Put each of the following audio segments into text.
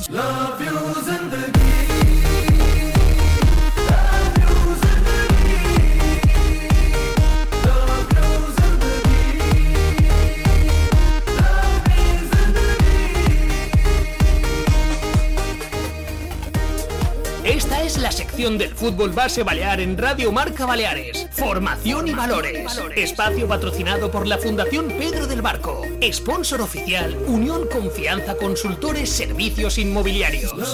Esta es la sección del fútbol base balear en Radio Marca Baleares. Formación y valores. Espacio patrocinado por la Fundación Pedro del Barco. Sponsor oficial Unión Confianza Consultores Servicios Inmobiliarios.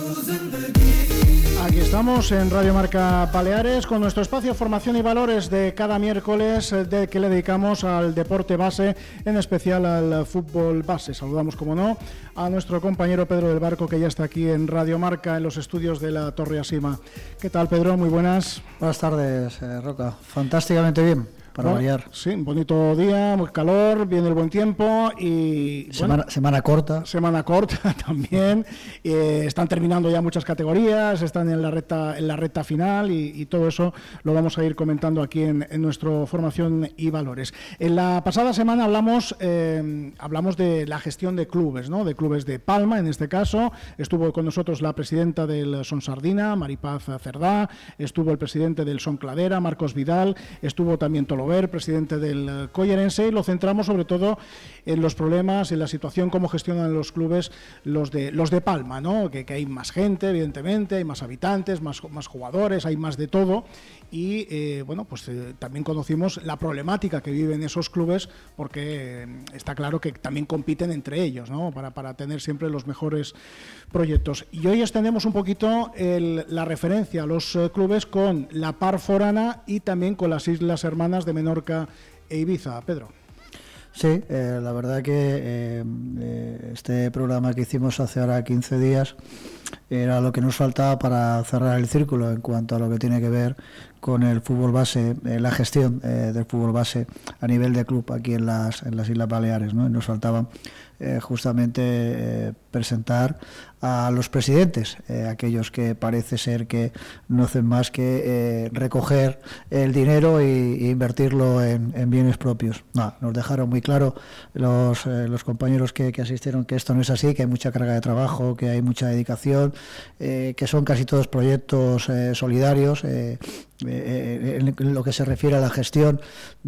Aquí estamos en Radio Marca Baleares con nuestro espacio Formación y Valores de cada miércoles que le dedicamos al deporte base, en especial al fútbol base. Saludamos, como no, a nuestro compañero Pedro del Barco, que ya está aquí en Radio Marca, en los estudios de la Torre Asima. ¿Qué tal, Pedro? Muy buenas. Buenas tardes, Roca. Fantásticamente bien. Para variar. Sí, un bonito día, muy calor, viene el buen tiempo y... Semana corta. Semana corta también. Están terminando ya muchas categorías, están en la recta final y todo eso lo vamos a ir comentando aquí en nuestro Formación y Valores. En la pasada semana hablamos de la gestión de clubes, ¿no? De clubes de Palma, en este caso. Estuvo con nosotros la presidenta del Son Sardina, Maripaz Cerdá, estuvo el presidente del Son Cladera, Marcos Vidal, estuvo también Tolover, presidente del Collerense, y lo centramos sobre todo en los problemas, en la situación, cómo gestionan los clubes, los de Palma, ¿no? Que hay más gente, evidentemente, hay más habitantes, más jugadores, hay más de todo, y también conocimos la problemática que viven esos clubes, porque está claro que también compiten entre ellos, ¿no? Para tener siempre los mejores proyectos. Y hoy extendemos un poquito la referencia a los clubes con la Par Forana y también con las Islas Hermanas de Menorca e Ibiza. Pedro. Sí, la verdad que este programa que hicimos hace ahora 15 días era lo que nos faltaba para cerrar el círculo en cuanto a lo que tiene que ver con el fútbol base, la gestión del fútbol base a nivel de club aquí en las Islas Baleares, ¿no? Y nos faltaba justamente presentar a los presidentes, aquellos que parece ser que no hacen más que recoger el dinero e invertirlo en bienes propios. No, nos dejaron muy claro los compañeros que asistieron que esto no es así, que hay mucha carga de trabajo, que hay mucha dedicación, que son casi todos proyectos solidarios, en lo que se refiere a la gestión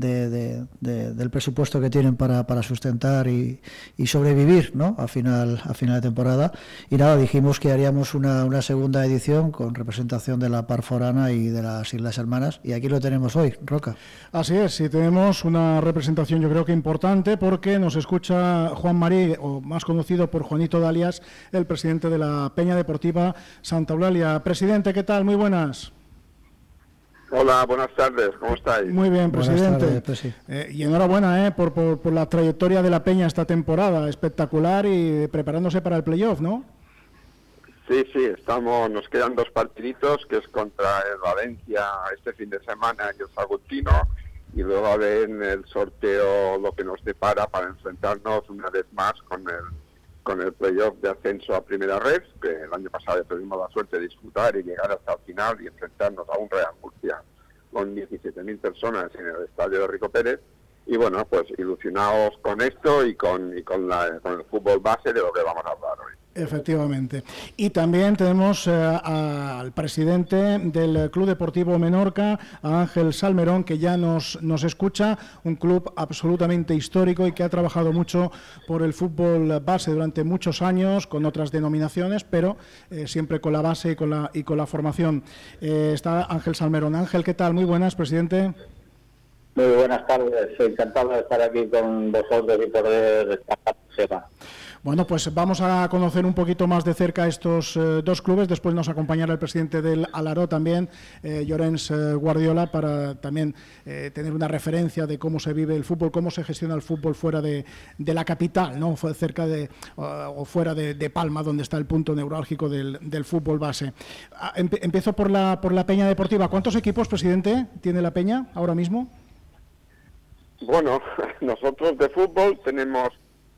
del presupuesto que tienen para sustentar y sobrevivir, ¿no? a final de temporada. Y nada, dijimos que haríamos una segunda edición con representación de la Par Forana y de las Islas Hermanas, y aquí lo tenemos hoy, Roca. Así es, sí, tenemos una representación yo creo que importante, porque nos escucha Juan Marí, o más conocido por Juanito Dalias, el presidente de la Peña Deportiva Santa Eulalia. Presidente, ¿qué tal? Muy buenas. Hola, buenas tardes, ¿cómo estáis? Muy bien, presidente. Buenas tardes, y enhorabuena por la trayectoria de la Peña esta temporada, espectacular, y preparándose para el playoff, ¿no? Sí, nos quedan 2 partiditos, que es contra el Valencia este fin de semana y el Saguntino, y luego a ver en el sorteo lo que nos depara para enfrentarnos una vez más con el playoff de ascenso a Primera Red, que el año pasado tuvimos la suerte de disputar y llegar hasta el final y enfrentarnos a un Real Murcia con 17.000 personas en el estadio de Rico Pérez. Y bueno, pues ilusionados con esto y con el fútbol base, de lo que vamos a hablar hoy. Efectivamente. Y también tenemos al presidente del Club Deportivo Menorca, a Ángel Salmerón, que ya nos escucha, un club absolutamente histórico y que ha trabajado mucho por el fútbol base durante muchos años, con otras denominaciones, pero siempre con la base y con la formación. Está Ángel Salmerón. Ángel, ¿qué tal? Muy buenas, presidente. Muy buenas tardes, encantado de estar aquí con vosotros y poder estar sepa. Bueno, pues vamos a conocer un poquito más de cerca estos 2 clubes. Después nos acompañará el presidente del Alaró también, Llorens Guardiola, para también tener una referencia de cómo se vive el fútbol, cómo se gestiona el fútbol fuera de la capital, ¿no? Cerca o fuera de Palma, donde está el punto neurálgico del fútbol base. Empiezo por la Peña Deportiva. ¿Cuántos equipos, presidente, tiene la Peña ahora mismo? Bueno, nosotros de fútbol tenemos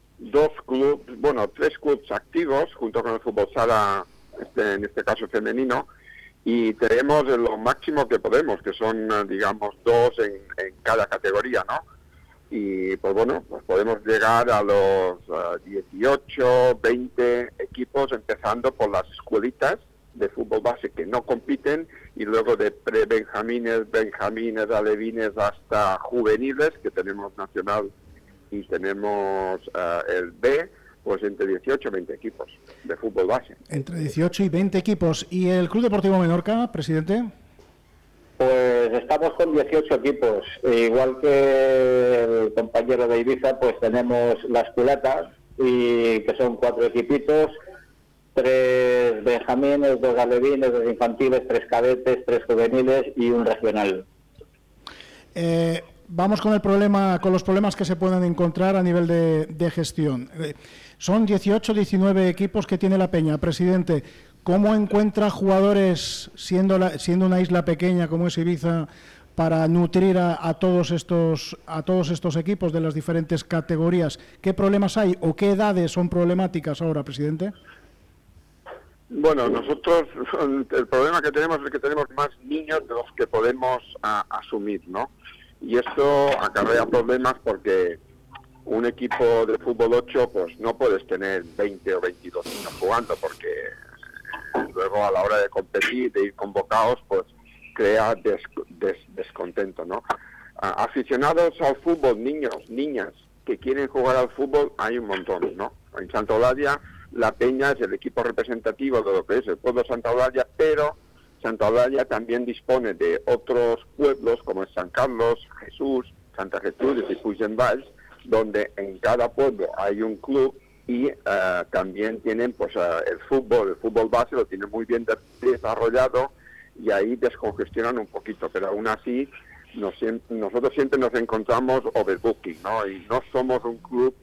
3 clubes activos junto con el fútbol sala, en este caso femenino, y tenemos lo máximo que podemos, que son, digamos, 2 en cada categoría, ¿no? y pues bueno, pues podemos llegar a los 18, 20 equipos, empezando por las escuelitas de fútbol base que no compiten, y luego de pre-benjamines, benjamines, alevines hasta juveniles, que tenemos nacional y tenemos el B, pues entre 18 y 20 equipos de fútbol base. Entre 18 y 20 equipos. ¿Y el Club Deportivo Menorca, presidente? Pues estamos con 18 equipos, igual que el compañero de Ibiza, pues tenemos las culatas, y que son 4 equipitos, 3 benjamines, 2 alevines, 2 infantiles, 3 cadetes, 3 juveniles y un regional. Vamos con los problemas que se puedan encontrar a nivel de gestión. Son 18, 19 equipos que tiene la Peña. Presidente, ¿cómo encuentra jugadores, siendo una isla pequeña como es Ibiza, para nutrir a todos estos equipos de las diferentes categorías? ¿Qué problemas hay o qué edades son problemáticas ahora, presidente? Bueno, nosotros el problema que tenemos es que tenemos más niños de los que podemos asumir, ¿no? Y esto acarrea problemas porque un equipo de fútbol 8, pues no puedes tener 20 o 22 niños jugando, porque luego a la hora de competir, de ir convocados, pues crea descontento, ¿no? Aficionados al fútbol, niños, niñas que quieren jugar al fútbol, hay un montón, ¿no? En Santa Eulalia, la Peña es el equipo representativo de lo que es el pueblo de Santa Eulalia, pero Santa Eulalia también dispone de otros pueblos como es San Carlos, Jesús, Santa Gertrudis y Puigdemont, donde en cada pueblo hay un club, y también tienen pues el fútbol base lo tienen muy bien desarrollado, y ahí descongestionan un poquito, pero aún así nosotros siempre nos encontramos overbooking, ¿no? Y no somos un club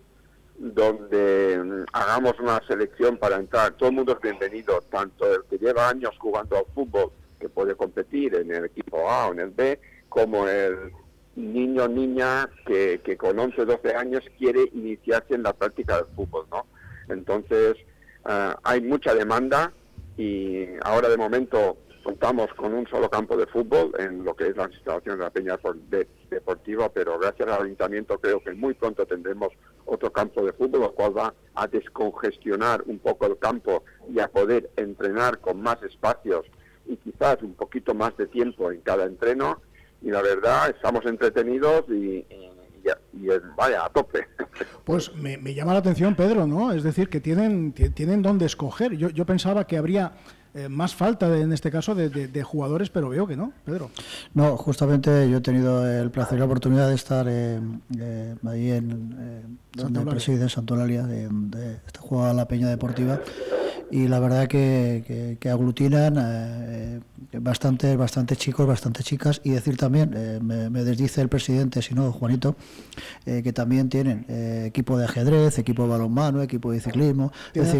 donde hagamos una selección para entrar. Todo el mundo es bienvenido, tanto el que lleva años jugando al fútbol, que puede competir en el equipo A o en el B, como el niño o niña que con 11 o 12 años quiere iniciarse en la práctica del fútbol, ¿no? Entonces hay mucha demanda, y ahora de momento contamos con un solo campo de fútbol en lo que es las instalaciones de la Peña Deportiva, pero gracias al Ayuntamiento creo que muy pronto tendremos otro campo de fútbol, lo cual va a descongestionar un poco el campo y a poder entrenar con más espacios y quizás un poquito más de tiempo en cada entreno, y la verdad estamos entretenidos y vaya, a tope. Pues me llama la atención, Pedro, ¿no? Es decir, que tienen dónde escoger. Yo pensaba que habría más falta en este caso de jugadores, pero veo que no, Pedro. No, justamente yo he tenido el placer y la oportunidad de estar ahí donde preside Santa Eulalia, de esta jugada la Peña Deportiva, y la verdad que aglutinan bastantes chicos, bastantes chicas, y decir también, me desdice el presidente, si no, Juanito, que también tienen equipo de ajedrez, equipo de balonmano, equipo de ciclismo,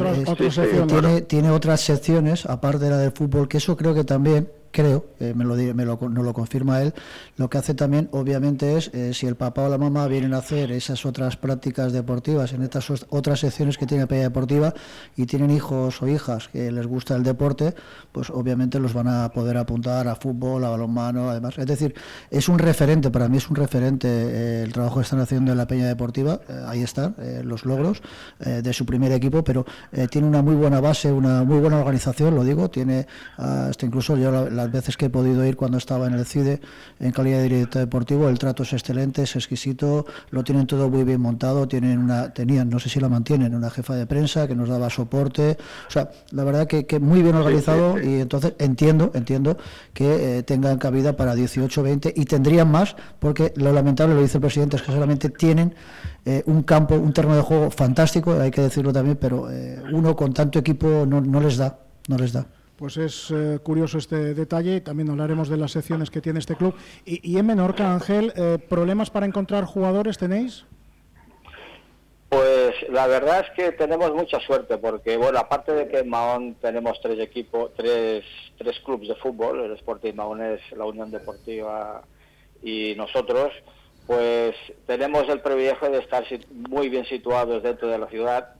tiene otras secciones aparte de la del fútbol, que eso creo que también nos lo confirma él. Lo que hace también, obviamente, es si el papá o la mamá vienen a hacer esas otras prácticas deportivas en estas otras secciones que tiene la Peña Deportiva, y tienen hijos o hijas que les gusta el deporte, pues obviamente los van a poder apuntar a fútbol, a balonmano, además. Es decir, es un referente, para mí es un referente el trabajo que están haciendo en la Peña Deportiva. Ahí están los logros de su primer equipo, pero tiene una muy buena base, una muy buena organización, lo digo, tiene hasta incluso yo las veces que he podido ir cuando estaba en el CIDE en calidad de director deportivo, el trato es excelente, es exquisito, lo tienen todo muy bien montado, tenían, no sé si la mantienen, una jefa de prensa que nos daba soporte, o sea, la verdad que muy bien organizado, sí. Y entonces entiendo que tengan cabida para 18, 20, y tendrían más, porque lo lamentable, lo dice el presidente, es que solamente tienen un terreno de juego fantástico, hay que decirlo también, pero uno con tanto equipo no les da. Pues es curioso este detalle, y también hablaremos de las secciones que tiene este club. Y en Menorca, Ángel, ¿problemas para encontrar jugadores tenéis? Pues la verdad es que tenemos mucha suerte, porque bueno, aparte de que en Mahón tenemos tres clubes de fútbol, el Sporting Mahonés, la Unión Deportiva y nosotros, pues tenemos el privilegio de estar muy bien situados dentro de la ciudad.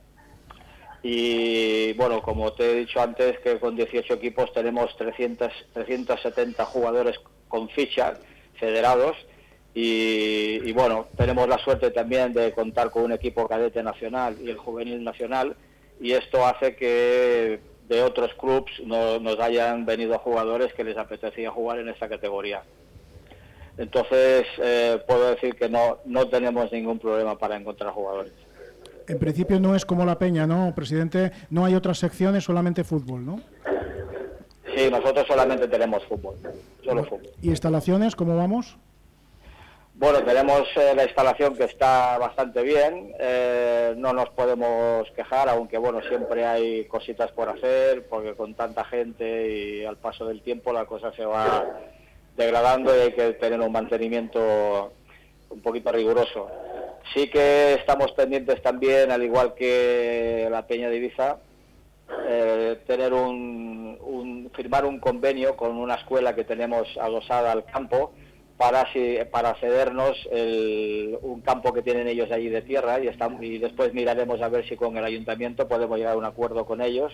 Y bueno, como te he dicho antes, que con 18 equipos tenemos 370 jugadores con ficha federados, y bueno, tenemos la suerte también de contar con un equipo cadete nacional y el juvenil nacional, y esto hace que de otros clubes nos hayan venido jugadores que les apetecía jugar en esta categoría. Entonces puedo decir que no tenemos ningún problema para encontrar jugadores. En principio no es como la Peña, ¿no, presidente? No hay otras secciones, solamente fútbol, ¿no? Sí, nosotros solamente tenemos fútbol, solo fútbol. ¿Y instalaciones, cómo vamos? Bueno, tenemos la instalación que está bastante bien, no nos podemos quejar, aunque bueno, siempre hay cositas por hacer, porque con tanta gente y al paso del tiempo la cosa se va degradando y hay que tener un mantenimiento un poquito riguroso. Sí que estamos pendientes también, al igual que la Peña de Ibiza, tener firmar un convenio con una escuela que tenemos adosada al campo para cedernos un campo que tienen ellos allí de tierra, y después miraremos a ver si con el ayuntamiento podemos llegar a un acuerdo con ellos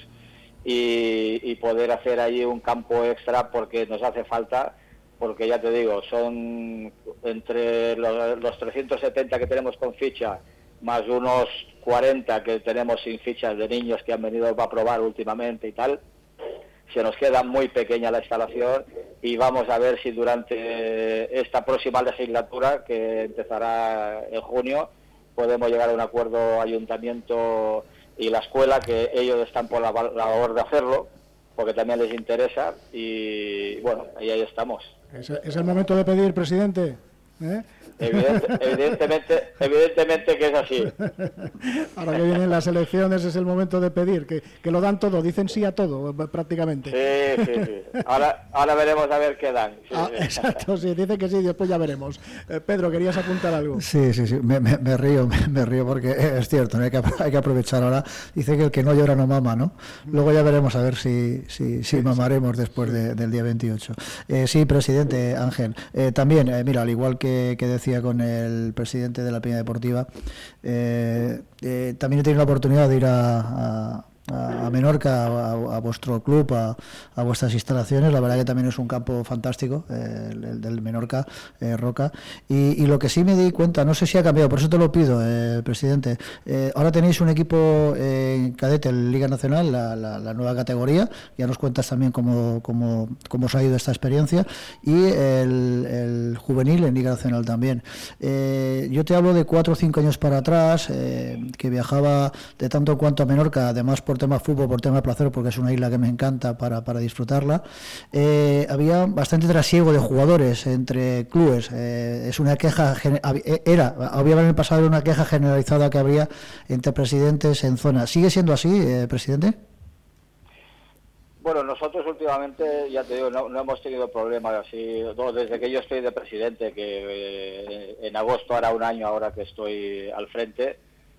y poder hacer allí un campo extra, porque nos hace falta, porque ya te digo, son entre los 370 que tenemos con ficha, más unos 40 que tenemos sin fichas de niños que han venido a probar últimamente y tal. Se nos queda muy pequeña la instalación y vamos a ver si durante esta próxima legislatura, que empezará en junio, podemos llegar a un acuerdo ayuntamiento y la escuela, que ellos están por la labor de hacerlo, porque también les interesa, y bueno, ahí estamos. ¿Es el momento de pedir, presidente? Evidentemente que es así. Ahora que vienen las elecciones es el momento de pedir, que lo dan todo, dicen sí a todo prácticamente. Sí. Ahora veremos a ver qué dan. Sí. Exacto, sí, dicen que sí, después ya veremos. Pedro, ¿querías apuntar algo? Sí, me río porque es cierto, ¿no? hay que aprovechar ahora. Dice que el que no llora no mama, ¿no? Luego ya veremos a ver si mamaremos después del día 28. Sí, presidente Ángel. También, mira, al igual que decía con el presidente de la Peña Deportiva, también he tenido la oportunidad de ir a Menorca, a vuestro club, a vuestras instalaciones. La verdad que también es un campo fantástico, el del Menorca, Roca, y lo que sí me di cuenta, no sé si ha cambiado, por eso te lo pido, presidente, ahora tenéis un equipo cadete en Liga Nacional, la nueva categoría, ya nos cuentas también cómo os ha ido esta experiencia, y el juvenil en Liga Nacional también. Yo te hablo de 4 o 5 años para atrás, que viajaba de tanto en cuanto a Menorca, además por tema fútbol, por tema de placer, porque es una isla que me encanta para disfrutarla. Había bastante trasiego de jugadores entre clubes. Es una queja, había en el pasado una queja generalizada que habría entre presidentes en zona. ¿Sigue siendo así, presidente? Bueno, nosotros últimamente, ya te digo, no hemos tenido problemas así, desde que yo estoy de presidente, que en agosto hará un año ahora que estoy al frente.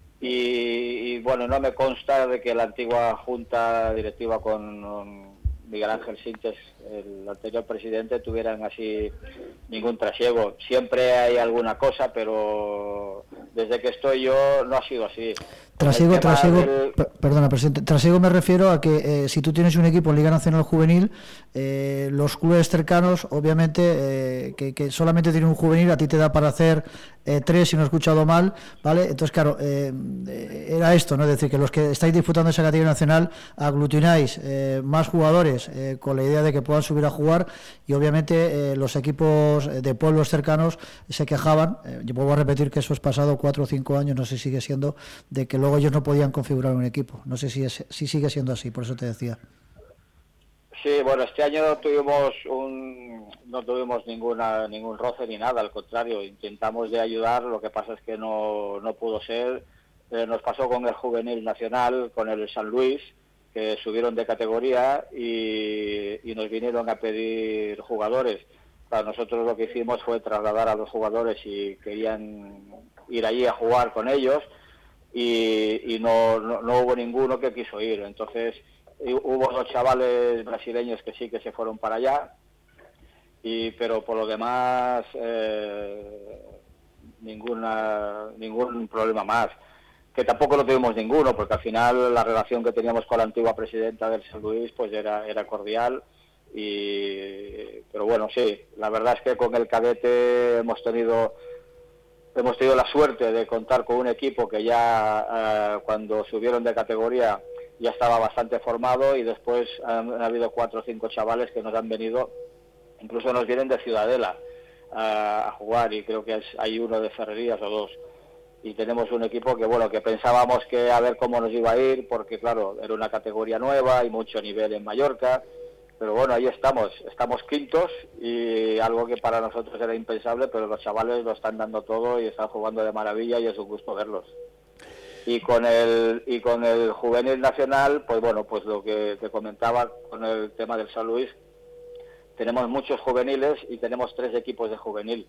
Y bueno, no me consta de que la antigua junta directiva con Miguel Ángel Sintes, el anterior presidente, tuvieran así ningún trasiego. Siempre hay alguna cosa, pero desde que estoy yo no ha sido así. Trasiego, perdona, presidente. Trasiego me refiero a que si tú tienes un equipo en Liga Nacional Juvenil, los clubes cercanos, obviamente, que solamente tienen un juvenil, a ti te da para hacer 3, si no he escuchado mal, ¿vale? Entonces, claro, era esto, ¿no? Es decir, que los que estáis disputando esa categoría nacional aglutináis más jugadores con la idea de que puedan subir a jugar, y obviamente los equipos de pueblos cercanos se quejaban. Yo vuelvo a repetir que eso es pasado 4 o 5 años, no sé si sigue siendo, de que luego ellos no podían configurar un equipo. No sé si sigue siendo así, por eso te decía. Sí, bueno, este año no tuvimos ningún roce ni nada, al contrario, intentamos de ayudar, lo que pasa es que no pudo ser. Nos pasó con el Juvenil Nacional, con el San Luis, que subieron de categoría y nos vinieron a pedir jugadores. Para nosotros lo que hicimos fue trasladar a los jugadores si querían ir allí a jugar con ellos, y no hubo ninguno que quiso ir. Entonces hubo 2 chavales brasileños que sí que se fueron para allá, pero por lo demás ningún problema más, que tampoco no tuvimos ninguno, porque al final la relación que teníamos con la antigua presidenta del San Luis pues era cordial, Pero bueno, sí, la verdad es que con el cadete hemos tenido la suerte de contar con un equipo que ya cuando subieron de categoría ya estaba bastante formado, y después han habido 4 o 5 chavales que nos han venido, incluso nos vienen de Ciudadela a jugar, y creo que hay uno de Ferrerías o 2. Y tenemos un equipo que, bueno, que pensábamos que a ver cómo nos iba a ir, porque claro, era una categoría nueva y mucho nivel en Mallorca, pero bueno, ahí estamos quintos, y algo que para nosotros era impensable, pero los chavales lo están dando todo y están jugando de maravilla, y es un gusto verlos. Y con el juvenil nacional, pues bueno, pues lo que te comentaba con el tema del San Luis, tenemos muchos juveniles y tenemos 3 equipos de juvenil.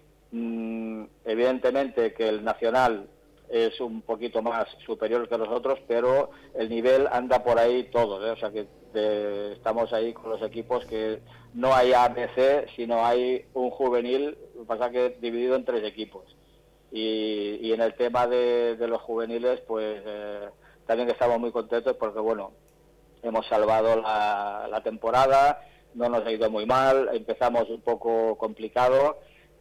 Evidentemente que el nacional es un poquito más superior que los otros, pero el nivel anda por ahí todos, ¿eh? O sea que estamos ahí con los equipos que no hay ABC, sino hay un juvenil, lo que pasa que dividido en 3 equipos. Y en el tema de los juveniles, pues también estamos muy contentos porque, bueno, hemos salvado la temporada, no nos ha ido muy mal, empezamos un poco complicado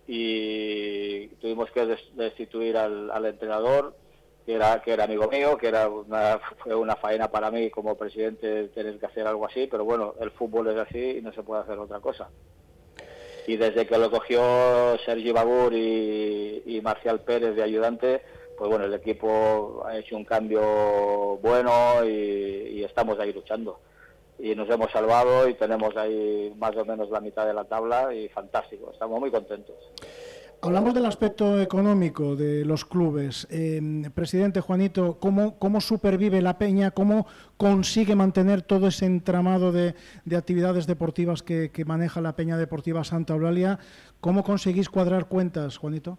y tuvimos que destituir al entrenador, que era amigo mío, que fue una faena para mí como presidente tener que hacer algo así, pero bueno, el fútbol es así y no se puede hacer otra cosa. Y desde que lo cogió Sergi Bagur y Marcial Pérez de ayudante, pues bueno, el equipo ha hecho un cambio bueno y estamos ahí luchando. Y nos hemos salvado y tenemos ahí más o menos la mitad de la tabla y fantástico, estamos muy contentos. Hablamos del aspecto económico de los clubes. Presidente Juanito, ¿cómo supervive la Peña? ¿Cómo consigue mantener todo ese entramado de actividades deportivas que maneja la Peña Deportiva Santa Eulalia? ¿Cómo conseguís cuadrar cuentas, Juanito?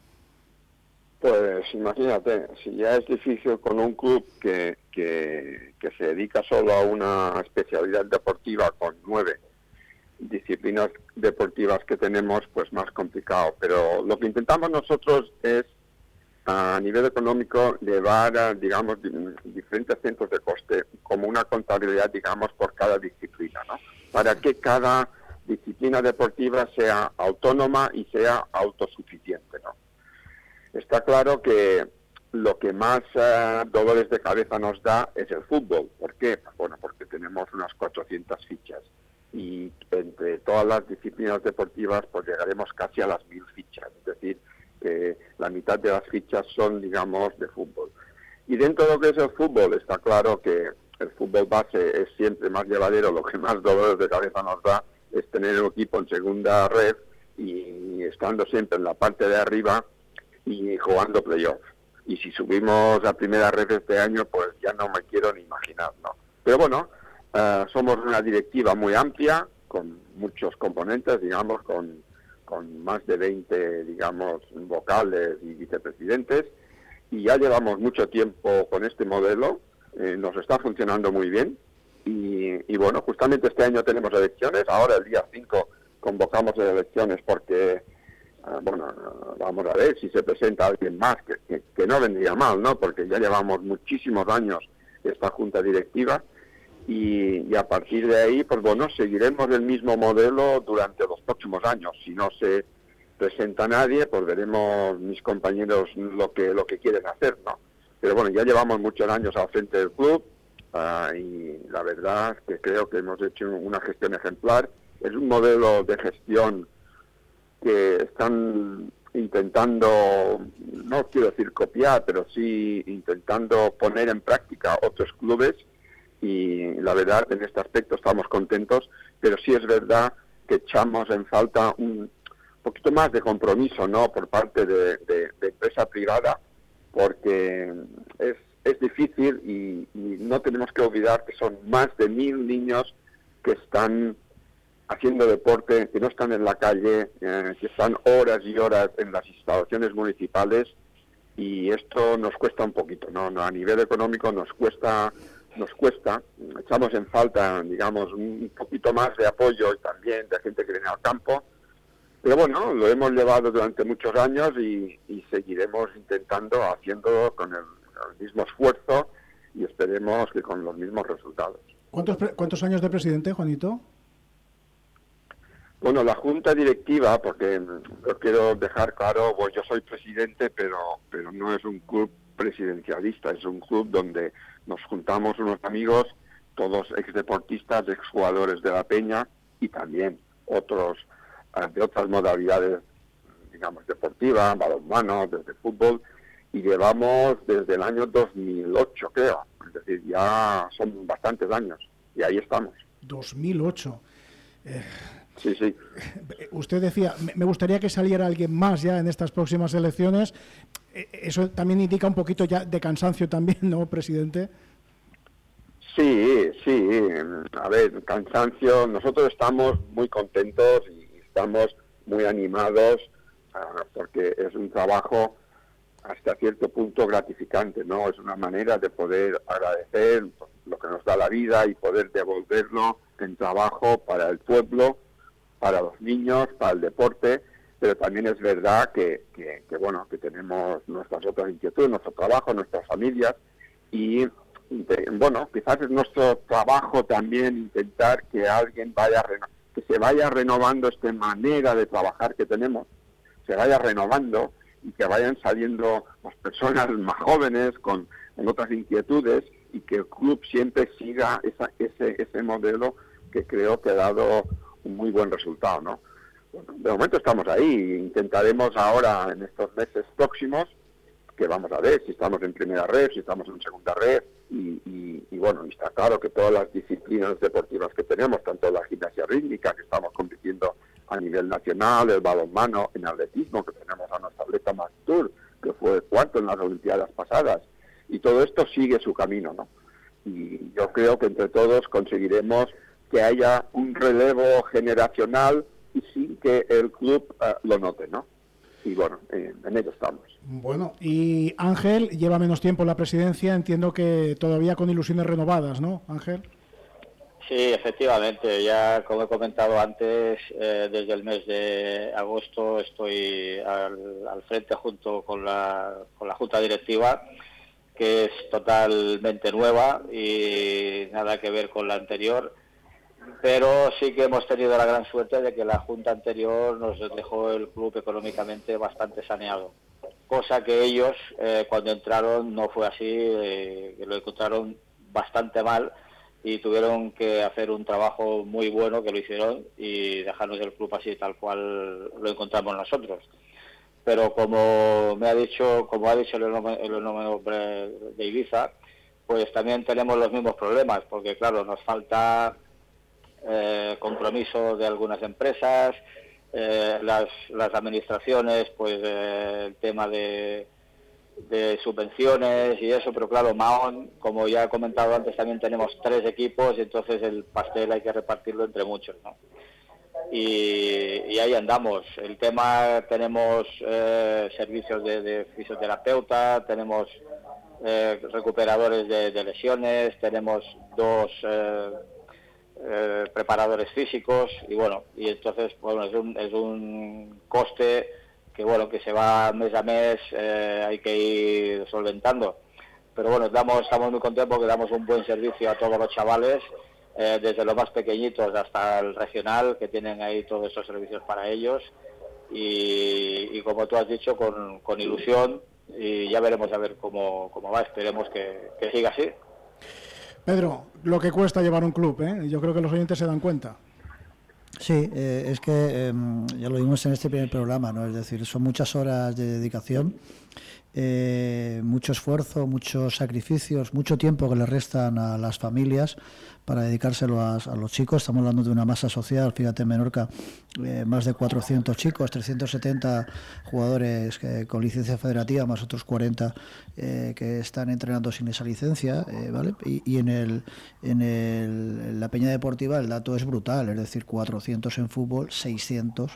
Pues imagínate, si ya es difícil con un club que se dedica solo a una especialidad deportiva con 9 disciplinas deportivas que tenemos, pues más complicado. Pero lo que intentamos nosotros es, a nivel económico, llevar, digamos, diferentes centros de coste, como una contabilidad, digamos, por cada disciplina, ¿no? Para que cada disciplina deportiva sea autónoma y sea autosuficiente, ¿no? Está claro que lo que más dolores de cabeza nos da es el fútbol. ¿Por qué? Bueno, porque tenemos unas 400 fichas. Y entre todas las disciplinas deportivas pues llegaremos casi a las 1000 fichas, es decir, que la mitad de las fichas son, digamos, de fútbol. Y dentro de lo que es el fútbol, está claro que el fútbol base es siempre más llevadero. Lo que más dolores de cabeza nos da es tener un equipo en segunda red y estando siempre en la parte de arriba y jugando playoffs. Y si subimos a primera red este año, pues ya no me quiero ni imaginar, ¿no? Pero bueno, somos una directiva muy amplia, con muchos componentes, digamos, con más de 20, digamos, vocales y vicepresidentes, y ya llevamos mucho tiempo con este modelo, nos está funcionando muy bien, y bueno, justamente este año tenemos elecciones, ahora el día 5 convocamos las elecciones porque, bueno, vamos a ver si se presenta alguien más, que no vendría mal, ¿no? Porque ya llevamos muchísimos años esta junta directiva, y a partir de ahí, pues bueno, seguiremos el mismo modelo durante los próximos años. Si no se presenta nadie, pues veremos mis compañeros lo que quieren hacer, ¿no? Pero bueno, ya llevamos muchos años al frente del club y la verdad es que creo que hemos hecho una gestión ejemplar. Es un modelo de gestión que están intentando, no quiero decir copiar, pero sí intentando poner en práctica otros clubes. Y la verdad, en este aspecto estamos contentos, pero sí es verdad que echamos en falta un poquito más de compromiso, ¿no?, por parte de empresa privada, porque es difícil y no tenemos que olvidar que son más de 1000 niños que están haciendo deporte, que no están en la calle, que están horas y horas en las instalaciones municipales, y esto nos cuesta un poquito, ¿no? A nivel económico nos cuesta, echamos en falta, digamos, un poquito más de apoyo y también de gente que viene al campo, pero bueno, lo hemos llevado durante muchos años y seguiremos intentando, haciéndolo con el mismo esfuerzo y esperemos que con los mismos resultados. ¿Cuántos años de presidente, Juanito? Bueno, la junta directiva, porque lo quiero dejar claro, pues yo soy presidente, pero no es un club presidencialista, es un club donde nos juntamos unos amigos, todos exdeportistas, exjugadores de la Peña y también otros de otras modalidades, digamos, deportivas, balonmano, desde fútbol, y llevamos desde el año 2008, creo, es decir, ya son bastantes años, y ahí estamos. 2008. Sí, sí. Usted decía, me gustaría que saliera alguien más ya en estas próximas elecciones. Eso también indica un poquito ya de cansancio también, ¿no, presidente? Sí. A ver, cansancio. Nosotros estamos muy contentos y estamos muy animados porque es un trabajo hasta cierto punto gratificante, ¿no? Es una manera de poder agradecer lo que nos da la vida y poder devolverlo en trabajo para el pueblo, para los niños, para el deporte, pero también es verdad que tenemos nuestras otras inquietudes, nuestro trabajo, nuestras familias, y bueno, quizás es nuestro trabajo también intentar que alguien que se vaya renovando esta manera de trabajar que tenemos, se vaya renovando y que vayan saliendo las personas más jóvenes con otras inquietudes y que el club siempre siga ese modelo que creo que ha dado un muy buen resultado, ¿no? Bueno, de momento estamos ahí, intentaremos ahora en estos meses próximos, que vamos a ver si estamos en primera red, si estamos en segunda red, y bueno, está claro que todas las disciplinas deportivas que tenemos, tanto la gimnasia rítmica, que estamos compitiendo a nivel nacional, el balonmano, en atletismo, que tenemos a nuestra atleta Mastur, que fue cuarto en las Olimpiadas pasadas, y todo esto sigue su camino, ¿no? Y yo creo que entre todos conseguiremos que haya un relevo generacional y sin que el club lo note, ¿no? Y bueno, en ello estamos. Bueno, y Ángel lleva menos tiempo en la presidencia, entiendo que todavía con ilusiones renovadas, ¿no, Ángel? Sí, efectivamente, ya como he comentado antes, desde el mes de agosto estoy al frente junto con la Junta Directiva, que es totalmente nueva y nada que ver con la anterior, pero sí que hemos tenido la gran suerte de que la Junta anterior nos dejó el club económicamente bastante saneado, cosa que ellos cuando entraron no fue así, lo encontraron bastante mal y tuvieron que hacer un trabajo muy bueno, que lo hicieron, y dejarnos el club así tal cual lo encontramos nosotros. Pero como ha dicho el hombre de Ibiza, pues también tenemos los mismos problemas, porque claro, nos falta compromiso de algunas empresas, las administraciones, pues el tema de subvenciones y eso, pero claro, Mahón, como ya he comentado antes, también tenemos 3 equipos y entonces el pastel hay que repartirlo entre muchos, ¿no? Y ahí andamos. El tema, tenemos servicios de fisioterapeuta, tenemos recuperadores de lesiones, tenemos 2 preparadores físicos y bueno, y entonces bueno, es un coste que bueno, que se va mes a mes, hay que ir solventando, pero bueno, estamos muy contentos porque damos un buen servicio a todos los chavales, desde los más pequeñitos hasta el regional, que tienen ahí todos esos servicios para ellos, y como tú has dicho, con ilusión, y ya veremos a ver cómo va. Esperemos que siga así. Pedro, lo que cuesta llevar un club, ¿eh? Yo creo que los oyentes se dan cuenta. Sí, es que ya lo vimos en este primer programa, ¿no? Es decir, son muchas horas de dedicación, mucho esfuerzo, muchos sacrificios, mucho tiempo que le restan a las familias para dedicárselo a los chicos. Estamos hablando de una masa social, fíjate, en Menorca, más de 400 chicos, 370 jugadores con licencia federativa, más otros 40 que están entrenando sin esa licencia, ¿vale? Y en la Peña Deportiva el dato es brutal, es decir, 400 en fútbol, 600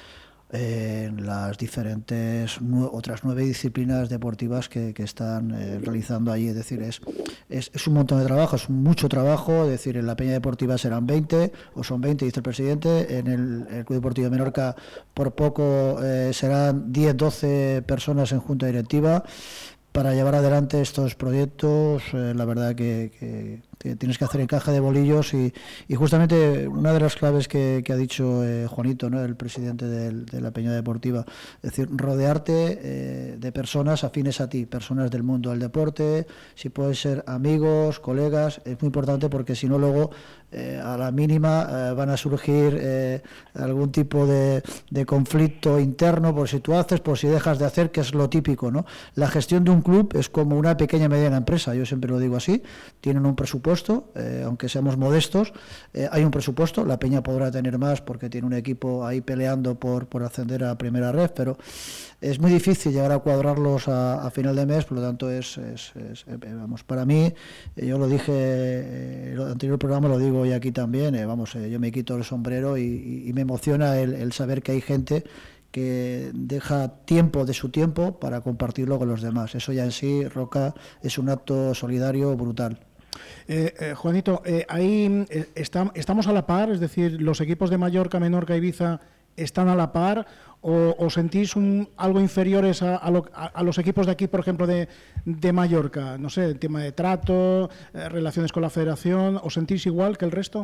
en las diferentes otras 9 disciplinas deportivas que están realizando allí. Es decir, es un montón de trabajo, es mucho trabajo. Es decir, en la Peña Deportiva serán 20, o son 20, dice el presidente. En el Club Deportivo de Menorca, por poco, serán 10, 12 personas en junta directiva para llevar adelante estos proyectos. La verdad que tienes que hacer encaje de bolillos y justamente una de las claves que ha dicho Juanito, ¿no?, el presidente de la Peña Deportiva, es decir, rodearte de personas afines a ti, personas del mundo del deporte, si pueden ser amigos, colegas, es muy importante porque si no luego a la mínima van a surgir algún tipo de conflicto interno por si tú haces, por si dejas de hacer, que es lo típico, ¿no? La gestión de un club es como una pequeña mediana empresa, yo siempre lo digo así, tienen un presupuesto, aunque seamos modestos, hay un presupuesto, la Peña podrá tener más porque tiene un equipo ahí peleando por ascender a primera red, pero es muy difícil llegar a cuadrarlos a final de mes, por lo tanto vamos, para mí, yo lo dije en el anterior programa, lo digo hoy aquí también, yo me quito el sombrero y me emociona el saber que hay gente que deja tiempo de su tiempo para compartirlo con los demás. Eso ya en sí, Roca, es un acto solidario brutal. Juanito, ahí estamos a la par, es decir, los equipos de Mallorca, Menorca, Ibiza están a la par, o sentís algo inferiores a los equipos de aquí, por ejemplo, de Mallorca, no sé, el tema de trato, relaciones con la federación, ¿os sentís igual que el resto?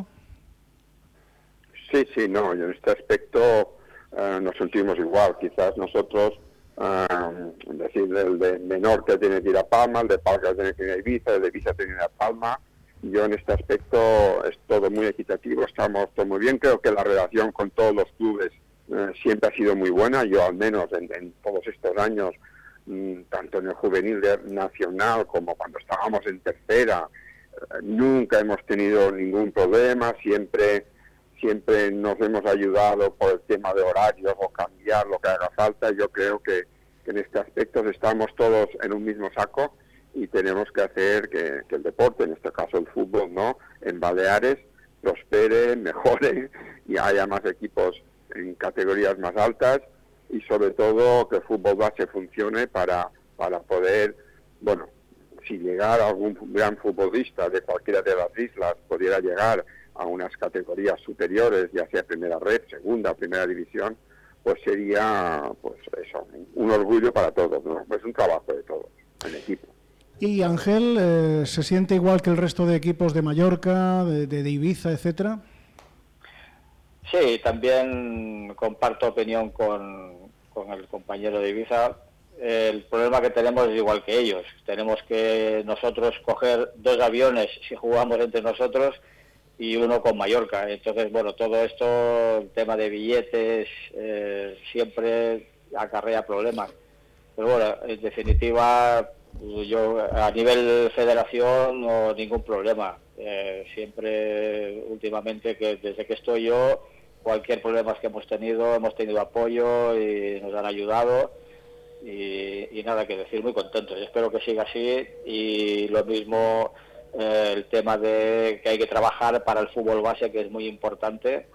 Sí, no, en este aspecto nos sentimos igual. Quizás nosotros, decir, el de Menorca tiene que ir a Palma, el de Palma tiene que ir a Ibiza, el de Ibiza tiene que ir a Palma. Yo en este aspecto es todo muy equitativo, estamos todo muy bien. Creo que la relación con todos los clubes siempre ha sido muy buena. Yo al menos en todos estos años, tanto en el juvenil nacional como cuando estábamos en tercera, nunca hemos tenido ningún problema, siempre nos hemos ayudado por el tema de horarios o cambiar lo que haga falta. Yo creo que en este aspecto estamos todos en un mismo saco y tenemos que hacer que el deporte, en este caso el fútbol, ¿no?, en Baleares prospere, mejore y haya más equipos en categorías más altas y sobre todo que el fútbol base funcione para poder, bueno, si llegara algún gran futbolista de cualquiera de las islas pudiera llegar a unas categorías superiores, ya sea primera red, segunda, primera división, pues sería, pues eso, un orgullo para todos, ¿no? Es un trabajo de todos, en equipo. ¿Y Ángel se siente igual que el resto de equipos de Mallorca, de Ibiza, etcétera? Sí, también comparto opinión con el compañero de Ibiza. El problema que tenemos es igual que ellos. Tenemos que nosotros coger 2 aviones si jugamos entre nosotros y uno con Mallorca. Entonces, bueno, todo esto, el tema de billetes, siempre acarrea problemas. Pero bueno, en definitiva, yo a nivel federación no ningún problema. Siempre, últimamente, que desde que estoy yo, cualquier problema que hemos tenido apoyo y nos han ayudado. Y nada que decir, muy contentos. Espero que siga así y lo mismo el tema de que hay que trabajar para el fútbol base, que es muy importante,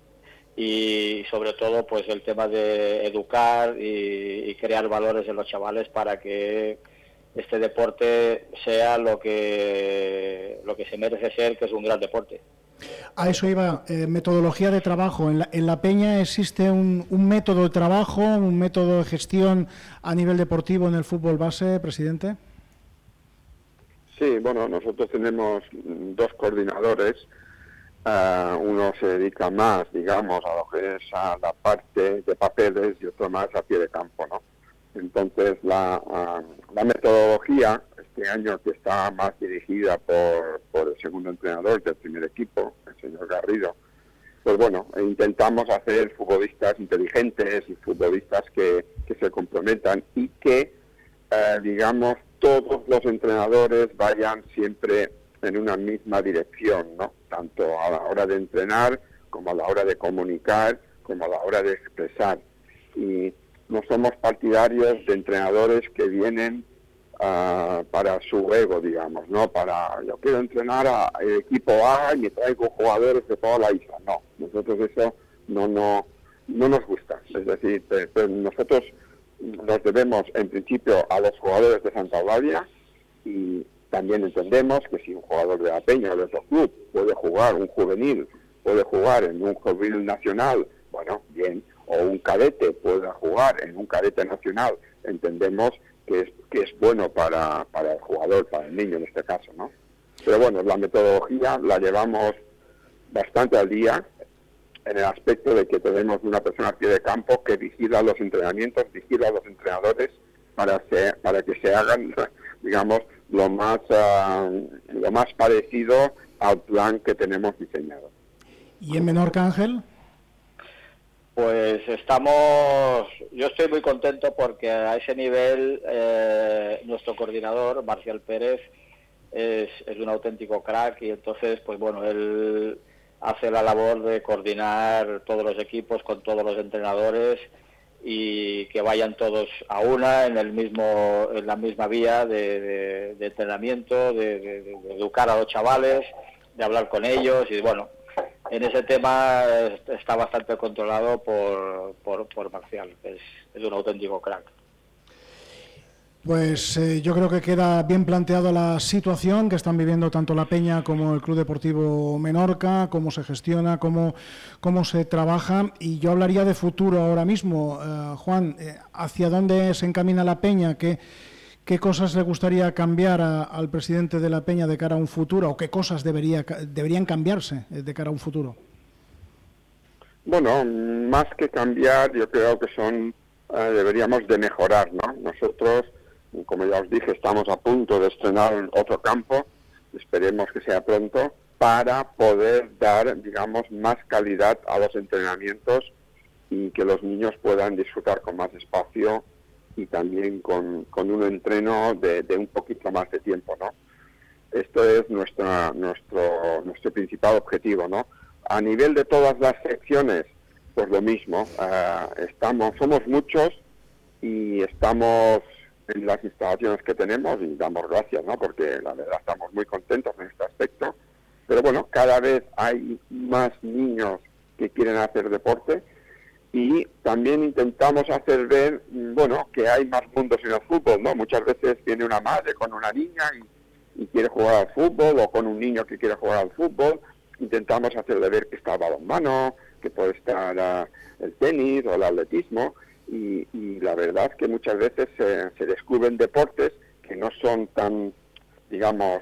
y sobre todo pues el tema de educar y crear valores en los chavales para que este deporte sea lo que se merece ser, que es un gran deporte. A eso iba, metodología de trabajo. En la Peña existe un método de trabajo, un método de gestión a nivel deportivo en el fútbol base, presidente. Sí, bueno, nosotros tenemos 2 coordinadores. Uno se dedica más, digamos, a lo que es a la parte de papeles y otro más a pie de campo, ¿no? Entonces, la metodología, este año que está más dirigida por el segundo entrenador del primer equipo, el señor Garrido, pues bueno, intentamos hacer futbolistas inteligentes y futbolistas que se comprometan y que, digamos, todos los entrenadores vayan siempre en una misma dirección, ¿no? Tanto a la hora de entrenar, como a la hora de comunicar, como a la hora de expresar. Y no somos partidarios de entrenadores que vienen para su ego, digamos, ¿no? Yo quiero entrenar al equipo A y me traigo jugadores de toda la isla. No, nosotros eso no nos gusta. Es decir, nosotros nos debemos en principio a los jugadores de Santa Eulalia y también entendemos que si un jugador de la Peña o de otro club puede jugar, un juvenil puede jugar en un juvenil nacional, bueno, bien, o un cadete puede jugar en un cadete nacional, entendemos que es bueno para el jugador, para el niño en este caso, ¿no? Pero bueno, la metodología la llevamos bastante al día, en el aspecto de que tenemos una persona a pie de campo que vigila los entrenamientos, vigila a los entrenadores para que se hagan, digamos, lo más parecido al plan que tenemos diseñado. ¿Y en Menorca, Ángel? Pues yo estoy muy contento porque a ese nivel nuestro coordinador, Marcial Pérez, es un auténtico crack, y entonces, pues bueno, él hace la labor de coordinar todos los equipos con todos los entrenadores y que vayan todos a una en la misma vía de entrenamiento, de educar a los chavales, de hablar con ellos, y bueno, en ese tema está bastante controlado por Marcial, es un auténtico crack. Pues yo creo que queda bien planteada la situación que están viviendo tanto la Peña como el Club Deportivo Menorca, cómo se gestiona, cómo se trabaja, y yo hablaría de futuro ahora mismo. Juan, ¿hacia dónde se encamina la Peña? ¿Qué cosas le gustaría cambiar al presidente de la Peña de cara a un futuro, o qué cosas deberían cambiarse de cara a un futuro? Bueno, más que cambiar, yo creo que deberíamos de mejorar, ¿no? Nosotros, como ya os dije, estamos a punto de estrenar otro campo, esperemos que sea pronto, para poder dar, digamos, más calidad a los entrenamientos y que los niños puedan disfrutar con más espacio y también con un entreno de un poquito más de tiempo, ¿no? Esto es nuestro principal objetivo, ¿no? A nivel de todas las secciones, pues lo mismo, somos muchos y estamos en las instalaciones que tenemos y damos gracias, ¿no? Porque la verdad estamos muy contentos en este aspecto. Pero bueno, cada vez hay más niños que quieren hacer deporte y también intentamos hacer ver, bueno, que hay más mundos en el fútbol, ¿no? Muchas veces viene una madre con una niña y quiere jugar al fútbol, o con un niño que quiere jugar al fútbol. Intentamos hacerle ver que está el balonmano, que puede estar el tenis o el atletismo. Y la verdad es que muchas veces se descubren deportes que no son tan, digamos,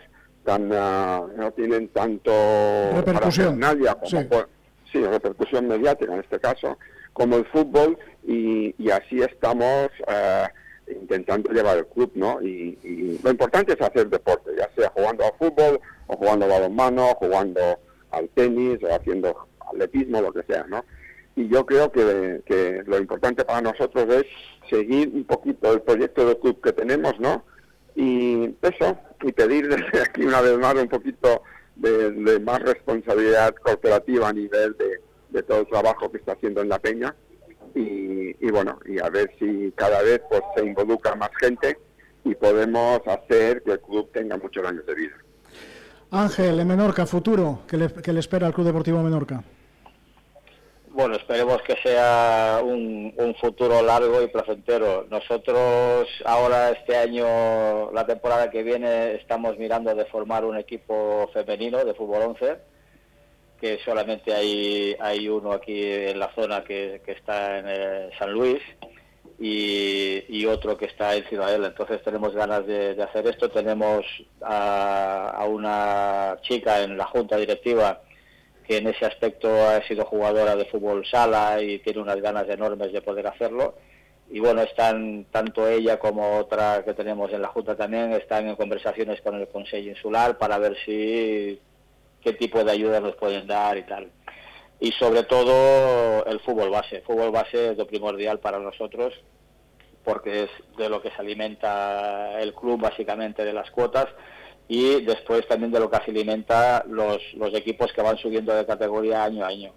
no tienen tanto repercusión, repercusión mediática en este caso, como el fútbol, y así estamos intentando llevar el club, ¿no? Y lo importante es hacer deporte, ya sea jugando al fútbol, o jugando al balonmano, o jugando al tenis, o haciendo atletismo, lo que sea, ¿no? Y yo creo que lo importante para nosotros es seguir un poquito el proyecto del club que tenemos, ¿no? Y eso, y pedir desde aquí una vez más un poquito de más responsabilidad corporativa a nivel de todo el trabajo que está haciendo en la Peña. Y bueno, y a ver si cada vez pues se involucra más gente y podemos hacer que el club tenga muchos años de vida. Ángel, en Menorca, futuro, ¿qué le espera al Club Deportivo Menorca? Bueno, esperemos que sea un futuro largo y placentero. Nosotros ahora, este año, la temporada que viene, estamos mirando de formar un equipo femenino de fútbol 11, que solamente hay uno aquí en la zona que está en San Luis, y otro que está en Ciudadela. Entonces tenemos ganas de hacer esto. Tenemos a una chica en la junta directiva que en ese aspecto ha sido jugadora de fútbol sala y tiene unas ganas enormes de poder hacerlo. Y bueno, están tanto ella como otra que tenemos en la Junta también, están en conversaciones con el Consejo Insular para ver qué tipo de ayuda nos pueden dar y tal. Y sobre todo el fútbol base. El fútbol base es lo primordial para nosotros, porque es de lo que se alimenta el club, básicamente de las cuotas, y después también de lo que se alimenta los equipos que van subiendo de categoría año a año.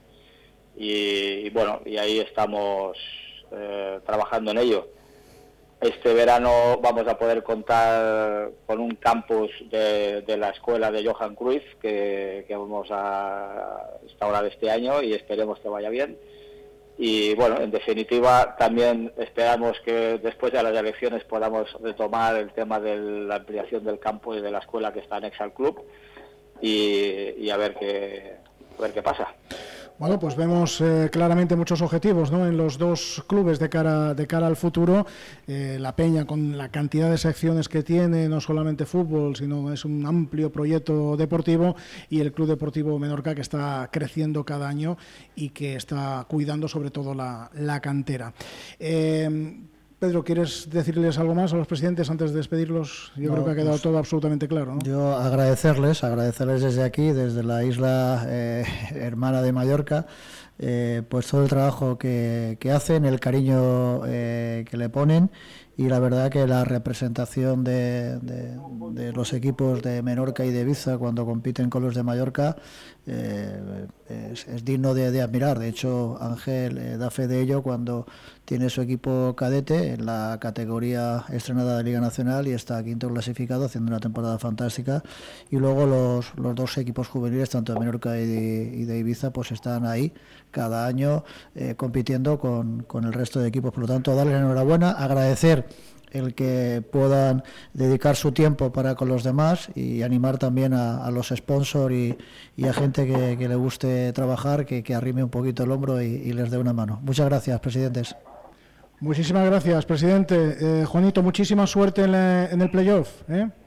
Y bueno, y ahí estamos trabajando en ello. Este verano vamos a poder contar con un campus de la escuela de Johan Cruyff que vamos a instaurar este año, y esperemos que vaya bien. Y bueno, en definitiva, también esperamos que después de las elecciones podamos retomar el tema de la ampliación del campo y de la escuela que está anexa al club, y a ver qué pasa. Bueno, pues vemos claramente muchos objetivos, ¿no?, en los dos clubes de cara al futuro. La Peña, con la cantidad de secciones que tiene, no solamente fútbol, sino es un amplio proyecto deportivo, y el Club Deportivo Menorca, que está creciendo cada año y que está cuidando sobre todo la cantera. Pedro, ¿quieres decirles algo más a los presidentes antes de despedirlos? Yo creo que ha quedado todo absolutamente claro, ¿no? Yo agradecerles desde aquí, desde la isla hermana de Mallorca, pues todo el trabajo que hacen, el cariño que le ponen, y la verdad que la representación de los equipos de Menorca y de Ibiza cuando compiten con los de Mallorca es digno de admirar. De hecho, Ángel da fe de ello cuando tiene su equipo cadete en la categoría estrenada de Liga Nacional y está quinto clasificado, haciendo una temporada fantástica, y luego los dos equipos juveniles, tanto de Menorca y de Ibiza, pues están ahí cada año compitiendo con el resto de equipos. Por lo tanto, darles enhorabuena, agradecer el que puedan dedicar su tiempo para con los demás, y animar también a los sponsors y a gente que le guste trabajar, que arrime un poquito el hombro y les dé una mano. Muchas gracias, presidentes. Muchísimas gracias, presidente. Juanito, muchísima suerte en el playoff.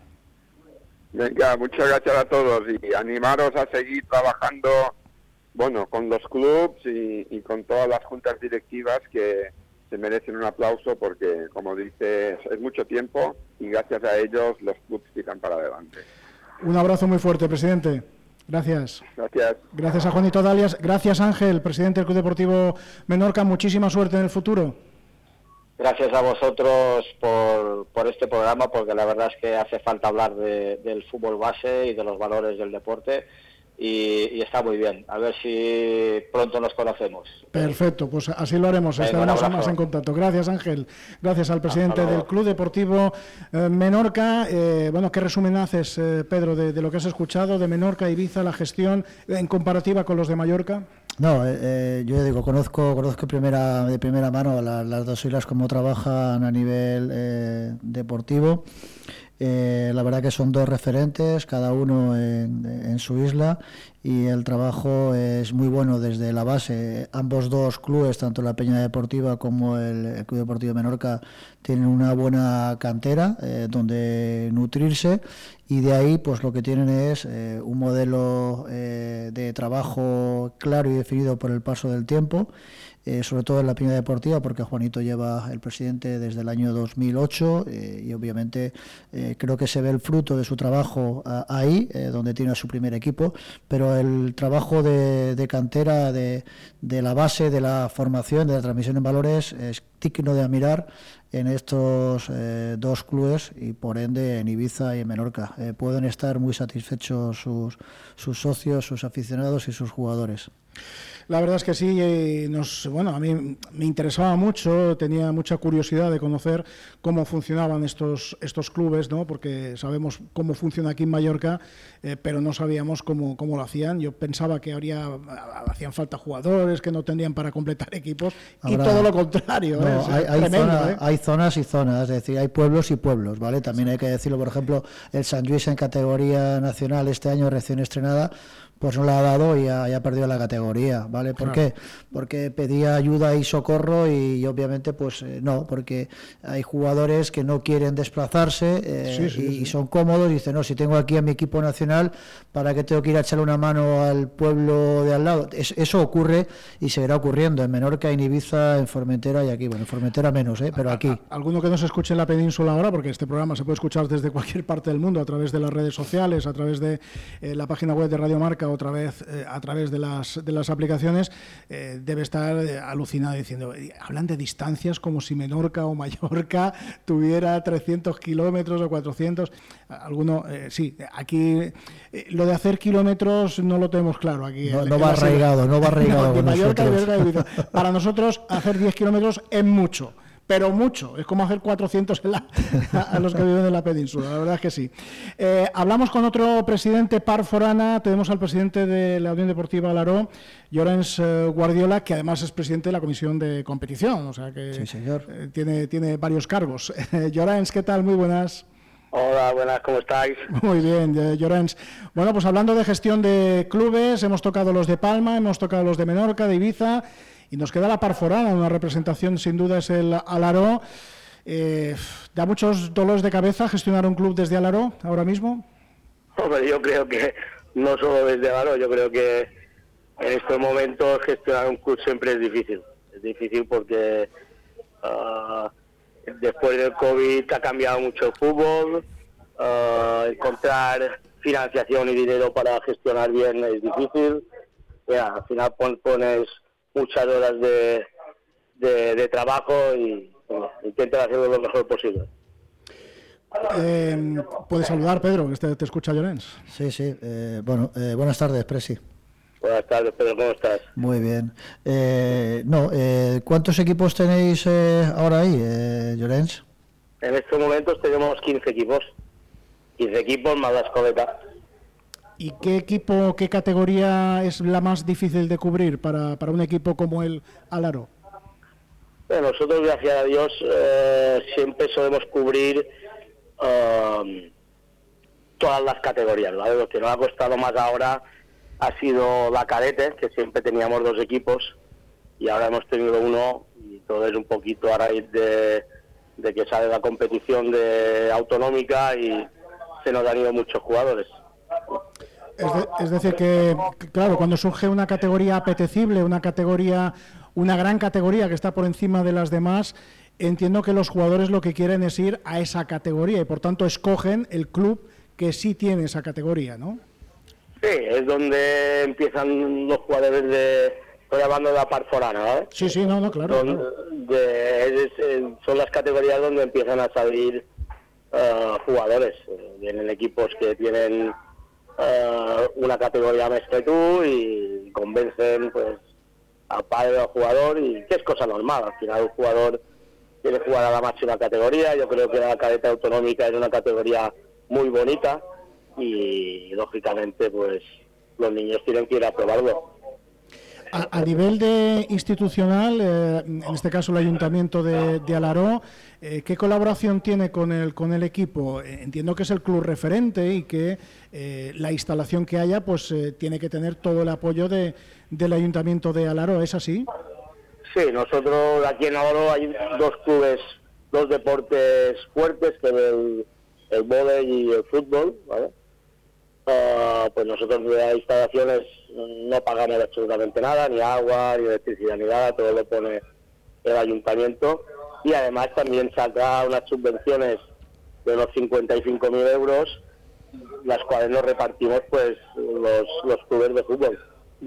Venga, muchas gracias a todos, y animaros a seguir trabajando, bueno, con los clubs y con todas las juntas directivas, que se merecen un aplauso, porque, como dices, es mucho tiempo y gracias a ellos los clubs tiran para adelante. Un abrazo muy fuerte, presidente. Gracias. Gracias. Gracias a Juanito Dalias. Gracias, Ángel, presidente del Club Deportivo Menorca. Muchísima suerte en el futuro. Gracias a vosotros por este programa, porque la verdad es que hace falta hablar del fútbol base y de los valores del deporte. Y está muy bien. A ver si pronto nos conocemos. Perfecto, pues así lo haremos. Estaremos más en contacto. Gracias, Ángel. Gracias al presidente del Club Deportivo Menorca. Bueno, ¿qué resumen haces, Pedro, de lo que has escuchado de Menorca, Ibiza, la gestión en comparativa con los de Mallorca? No, yo digo, conozco de primera mano las dos islas, cómo trabajan a nivel deportivo. La verdad que son dos referentes, cada uno en su isla, y el trabajo es muy bueno desde la base. Ambos dos clubes, tanto la Peña Deportiva como el Club Deportivo Menorca, tienen una buena cantera donde nutrirse, y de ahí pues lo que tienen es un modelo de trabajo claro y definido por el paso del tiempo. Sobre todo en la Peña Deportiva, porque Juanito lleva el presidente desde el año 2008 y obviamente creo que se ve el fruto de su trabajo ahí, donde tiene a su primer equipo, pero el trabajo de cantera, de la base, de la formación, de la transmisión en valores, es digno de admirar en estos dos clubes, y por ende en Ibiza y en Menorca. Pueden estar muy satisfechos sus socios, sus aficionados y sus jugadores. La verdad es que sí, a mí me interesaba mucho, tenía mucha curiosidad de conocer cómo funcionaban estos clubes, ¿no? Porque sabemos cómo funciona aquí en Mallorca, pero no sabíamos cómo lo hacían. Yo pensaba que hacían falta jugadores, que no tendrían para completar equipos, y todo lo contrario. No, hay zonas y zonas, es decir, hay pueblos y pueblos, ¿vale? También hay que decirlo, por ejemplo, el Sant Lluís en categoría nacional este año recién estrenada, pues no la ha dado y ha perdido la categoría, ¿vale? ¿Por qué? Porque pedía ayuda y socorro y obviamente pues no, porque hay jugadores que no quieren desplazarse y son cómodos, y dicen, no, si tengo aquí a mi equipo nacional, ¿para qué tengo que ir a echarle una mano al pueblo de al lado? Eso ocurre y seguirá ocurriendo en Menorca, en Ibiza, en Formentera y aquí. Bueno, en Formentera menos, pero aquí. Alguno que no se escuche en la península ahora, porque este programa se puede escuchar desde cualquier parte del mundo, a través de las redes sociales, a través de la página web de Radio Marca, otra vez a través de las aplicaciones, debe estar alucinado diciendo, hablan de distancias como si Menorca o Mallorca tuviera 300 kilómetros o 400. Alguno, sí, aquí lo de hacer kilómetros no lo tenemos claro. Aquí no va arraigado. No, de Mallorca, para nosotros hacer 10 kilómetros es mucho. Pero mucho, es como hacer 400 a los que viven en la península, la verdad es que sí. Hablamos con otro presidente par forana, tenemos al presidente de la Unión Deportiva Alaró, Llorens Guardiola, que además es presidente de la Comisión de Competición, o sea que sí, señor. Tiene varios cargos. Llorens, ¿qué tal? Muy buenas. Hola, buenas, ¿cómo estáis? Muy bien, Llorens. Bueno, pues hablando de gestión de clubes, hemos tocado los de Palma, hemos tocado los de Menorca, de Ibiza, y nos queda la Parforana, una representación sin duda es el Alaró. ¿Da muchos dolores de cabeza gestionar un club desde Alaró ahora mismo? Hombre, yo creo que no solo desde Alaró, yo creo que en estos momentos gestionar un club siempre es difícil. Es difícil porque después del COVID ha cambiado mucho el fútbol, encontrar financiación y dinero para gestionar bien es difícil. Al final pones muchas horas de trabajo y intentas hacerlo lo mejor posible. Puedes saludar, Pedro, que te escucha Llorens. Sí. Buenas tardes, Presi. Buenas tardes, Pedro, ¿cómo estás? Muy bien. ¿Cuántos equipos tenéis ahora ahí, Llorens? En estos momentos tenemos 15 equipos. 15 equipos más la escoleta. ¿Y qué categoría es la más difícil de cubrir para un equipo como el Alaró? Bueno, nosotros, gracias a Dios, siempre solemos cubrir todas las categorías, ¿vale? Lo que nos ha costado más ahora ha sido la cadete, que siempre teníamos 2 equipos y ahora hemos tenido 1, y todo es un poquito a raíz de que sale la competición de autonómica y se nos han ido muchos jugadores. Es decir que, claro, cuando surge una categoría apetecible, una gran categoría que está por encima de las demás, entiendo que los jugadores lo que quieren es ir a esa categoría y por tanto escogen el club que sí tiene esa categoría, ¿no? Sí, es donde empiezan los jugadores estoy hablando de la Parforana, ¿vale? Sí, claro. Son las categorías donde empiezan a salir jugadores. Vienen equipos que tienen una categoría más que tú y convencen pues al padre del jugador, y que es cosa normal. Al final el jugador quiere jugar a la máxima categoría. Yo creo que la cadeta autonómica es una categoría muy bonita y lógicamente pues los niños tienen que ir a probarlo. A nivel de institucional, en este caso el Ayuntamiento de Alaró, ¿qué colaboración tiene con el equipo? Entiendo que es el club referente y que la instalación que haya pues tiene que tener todo el apoyo del Ayuntamiento de Alaró, ¿es así? Sí, nosotros aquí en Alaró hay 2 clubes, 2 deportes fuertes, que es el vóley y el fútbol, ¿vale? Pues nosotros de las instalaciones no pagamos absolutamente nada, ni agua, ni electricidad, ni nada, todo lo pone el ayuntamiento, y además también saca unas subvenciones de unos 55.000 euros, las cuales nos repartimos pues los clubes de fútbol,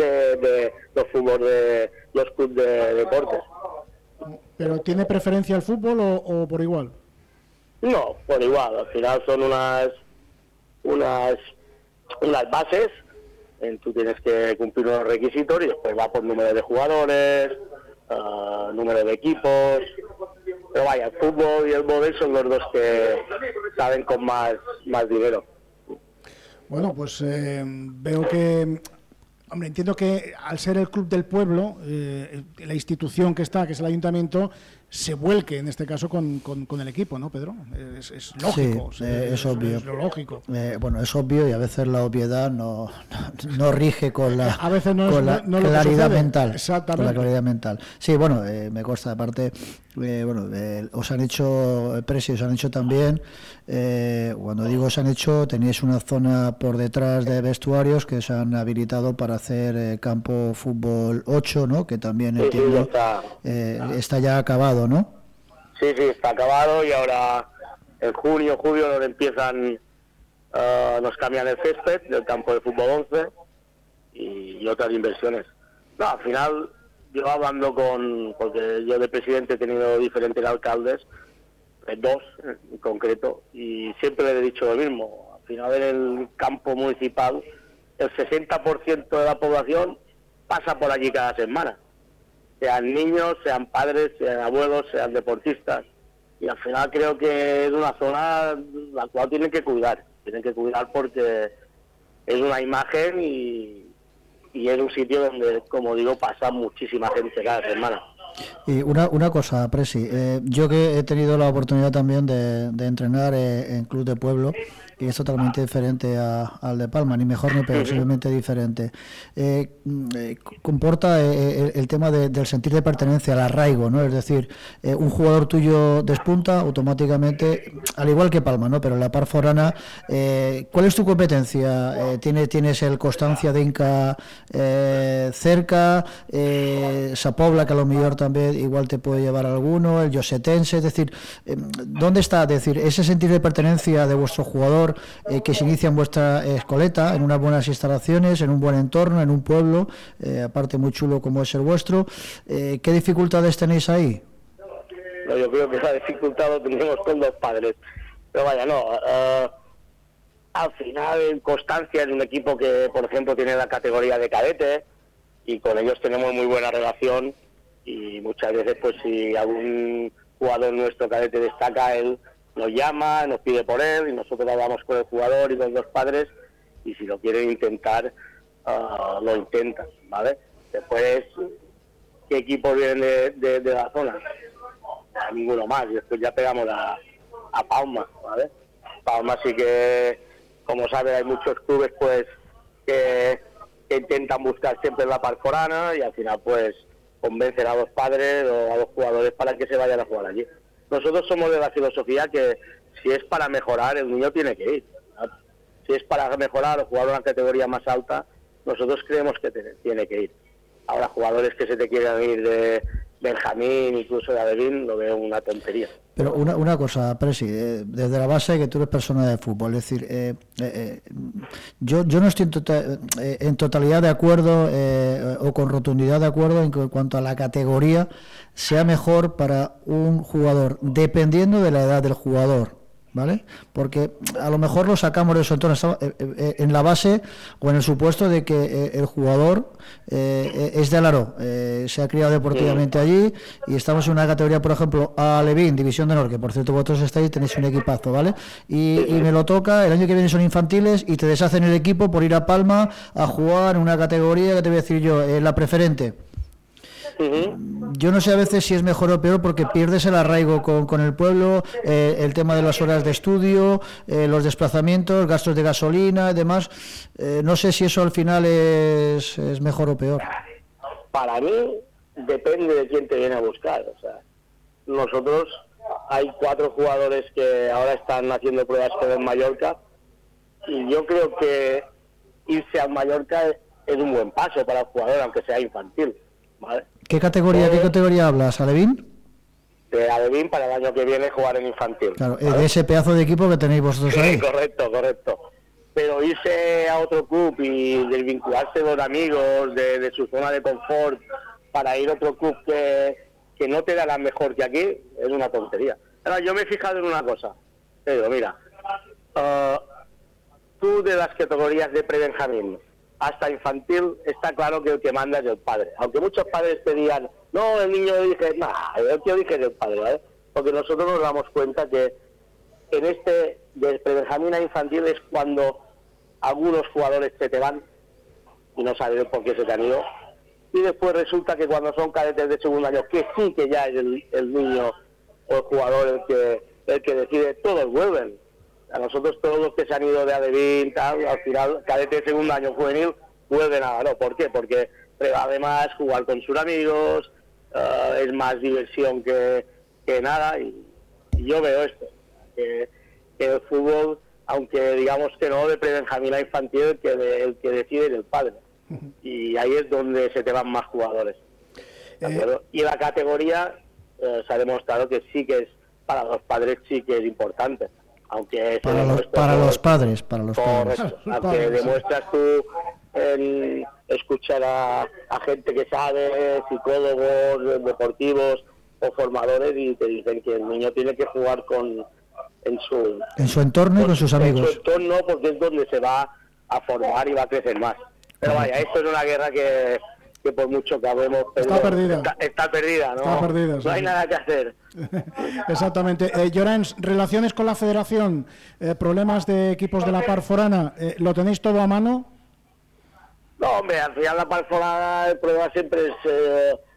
los clubes de deportes. ¿Pero tiene preferencia el fútbol o por igual? No, por igual, al final son unas bases, tú tienes que cumplir unos requisitos y después va por número de jugadores, número de equipos, pero vaya, el fútbol y el vóley son los 2 que salen con más dinero. Bueno, pues veo que, hombre, entiendo que al ser el club del pueblo, la institución que es el ayuntamiento, se vuelque en este caso con el equipo, ¿no, Pedro? Es lógico. Sí, es obvio. Es lo lógico. Bueno, es obvio, y a veces la obviedad no rige con la, a veces no con la no claridad mental. Exactamente. Con la claridad mental. Sí, bueno, me consta, aparte, os han hecho, Presi, os han hecho también, cuando digo os han hecho, tenéis una zona por detrás de vestuarios que se han habilitado para hacer campo fútbol 8, ¿no? Que también entiendo está ya acabado, ¿no? Sí, está acabado, y ahora en julio nos cambian el césped del campo de fútbol 11 y otras inversiones. No, al final, yo hablando porque yo de presidente he tenido diferentes alcaldes, 2 en concreto, y siempre les he dicho lo mismo. Al final, en el campo municipal, el 60% de la población pasa por allí cada semana. Sean niños, sean padres, sean abuelos, sean deportistas. Y al final creo que es una zona la cual tienen que cuidar porque es una imagen y es un sitio donde, como digo, pasa muchísima gente cada semana. Y una cosa, Presi, yo que he tenido la oportunidad también de entrenar en Club de Pueblo, y es totalmente diferente al de Palma, ni mejor ni peor, simplemente diferente. Comporta el tema del sentir de pertenencia, el arraigo, ¿no? Es decir, un jugador tuyo despunta automáticamente, al igual que Palma, ¿no? Pero en la par forana, ¿cuál es tu competencia? ¿Tienes el Constancia de Inca cerca? Sapobla, que a lo mejor también igual te puede llevar alguno, el Yosetense, es decir, ¿dónde está? Es decir, ese sentir de pertenencia de vuestro jugador que se inicia en vuestra escoleta, en unas buenas instalaciones, en un buen entorno, en un pueblo, aparte muy chulo como es el vuestro, ¿qué dificultades tenéis ahí? No, yo creo que la dificultad lo tenemos con los padres, pero vaya, no, al final en Constancia es un equipo que, por ejemplo, tiene la categoría de cadete y con ellos tenemos muy buena relación, y muchas veces pues si algún jugador nuestro cadete destaca, él nos llama, nos pide por él y nosotros hablamos con el jugador y con los padres, y si lo quieren intentar, lo intentan, ¿vale? Después, ¿qué equipos vienen de la zona? Ninguno más, y después ya pegamos a Palma, ¿vale? Palma sí que, como sabes, hay muchos clubes pues que intentan buscar siempre la par forana y al final pues convencen a los padres o a los jugadores para que se vayan a jugar allí. Nosotros somos de la filosofía que si es para mejorar, el niño tiene que ir, ¿no? Si es para mejorar o jugar una categoría más alta, nosotros creemos que tiene que ir. Ahora, jugadores que se te quieran ir de Benjamín, incluso de Alevín, lo veo una tontería. Pero una cosa, Presi, desde la base que tú eres persona de fútbol, es decir, yo no estoy en totalidad de acuerdo o con rotundidad de acuerdo en cuanto a la categoría sea mejor para un jugador, dependiendo de la edad del jugador, ¿vale? Porque a lo mejor lo sacamos de su entorno en la base o en el supuesto de que el jugador es de Alaró, se ha criado deportivamente allí y estamos en una categoría, por ejemplo, Alevín, División de Honor, que por cierto vosotros estáis, tenéis un equipazo, ¿vale? Y me lo toca, el año que viene son infantiles y te deshacen el equipo por ir a Palma a jugar en una categoría que te voy a decir yo, la preferente. Yo no sé a veces si es mejor o peor porque pierdes el arraigo con el pueblo, el tema de las horas de estudio, los desplazamientos, gastos de gasolina y demás. No sé si eso al final es mejor o peor. Para mí depende de quién te viene a buscar. O sea, nosotros hay 4 jugadores que ahora están haciendo pruebas con el Mallorca y yo creo que irse al Mallorca es un buen paso para el jugador, aunque sea infantil, ¿vale? ¿Qué categoría hablas, Alevín? De Alevín para el año que viene jugar en infantil. Claro, ¿vale? De ese pedazo de equipo que tenéis vosotros ahí. Correcto. Pero irse a otro club y desvincularse de los amigos, de su zona de confort, para ir a otro club que no te dará mejor que aquí, es una tontería. Ahora, yo me he fijado en una cosa. Te digo, mira, tú de las categorías de pre-Benjamín hasta infantil, está claro que el que manda es el padre. Aunque muchos padres te digan, no, el niño dice, no, el tío dice que es el padre, ¿vale? Porque nosotros nos damos cuenta que en de pre-Benjamín a infantil es cuando algunos jugadores se te van y no sabes por qué se te han ido. Y después resulta que cuando son cadetes de segundo año, que sí que ya es el niño o el jugador el que decide, todos vuelven. A nosotros todos los que se han ido de Alevín, tal, al final, cadete de segundo año juvenil, vuelven a Alaró. ¿Por qué? Porque además jugar con sus amigos, es más diversión que nada, y yo veo esto, que el fútbol, aunque digamos que no, de pre-Benjamín a infantil, el que decide es el padre. Y ahí es donde se te van más jugadores. ¿De acuerdo? Y la categoría se ha demostrado que sí que es, para los padres sí que es importante. Aunque para los padres. Aunque demuestras tú en escuchar a gente que sabe, psicólogos, deportivos o formadores, y te dicen que el niño tiene que jugar en su entorno y con sus amigos. En su entorno, porque es donde se va a formar y va a crecer más. Pero vaya, esto es una guerra que por mucho que hablemos, está perdida. Está perdida, ¿no? Está perdida, sí. No hay nada que hacer. Exactamente. Llorens, relaciones con la federación, problemas de equipos de la par forana, ¿lo tenéis todo a mano? No, hombre, al final la par forana el problema siempre es